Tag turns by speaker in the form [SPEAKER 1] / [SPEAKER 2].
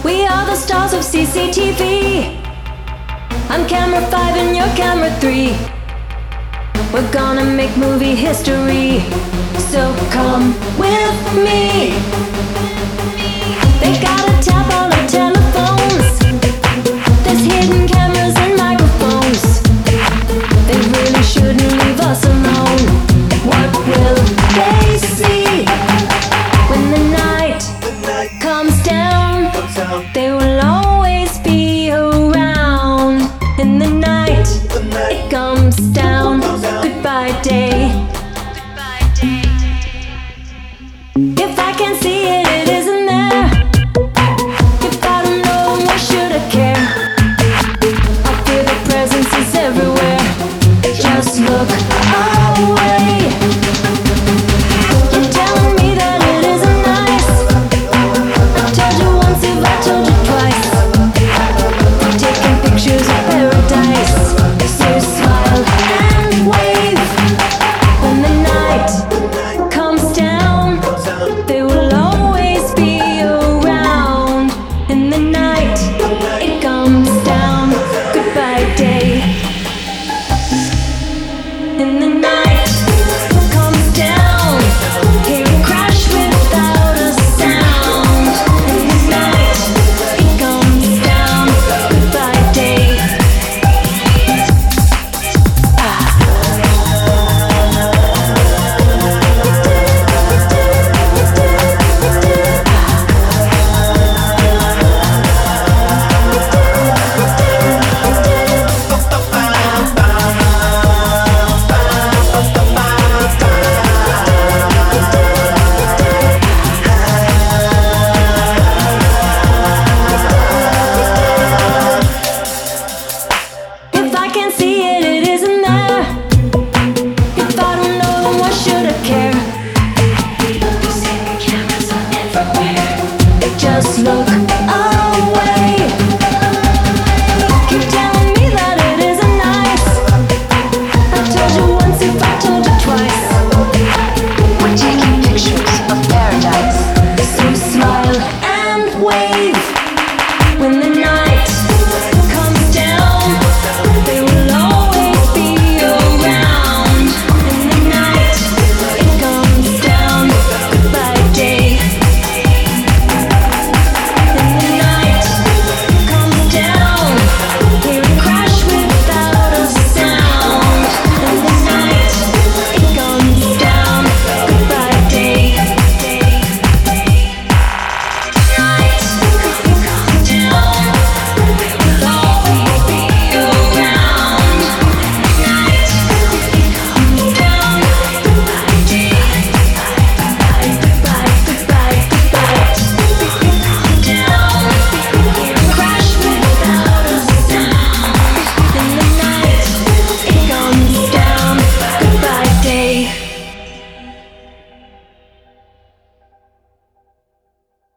[SPEAKER 1] We are the stars of CCTV. I'm camera 5 and you're camera 3. We're gonna make movie history. So come with me. They got a tap on our telephones. There's hidden cameras and microphones. They really shouldn't leave us alone. What will they see when the night comes down? They will always be around. In the night, it comes down. Goodbye day. If I can see it, it isn't there. If I don't know, why should I care? I feel the presence is everywhere. Just look away. You're telling me that it isn't nice. I told you once, if I told you twice. We're taking pictures of paradise. So smile and wave. When the night comes down, they will always be around. In the night, it comes down. Goodbye day. In the night, it comes down. Hear it crash without a sound. In the night, it comes down. Goodbye day. If I can see it, it isn't there. If I don't know, then why should I care? You say the cameras are everywhere. Just look away. Keep telling me that it isn't nice. I told you once, if I told you twice. We're taking pictures of paradise. So smile and wave.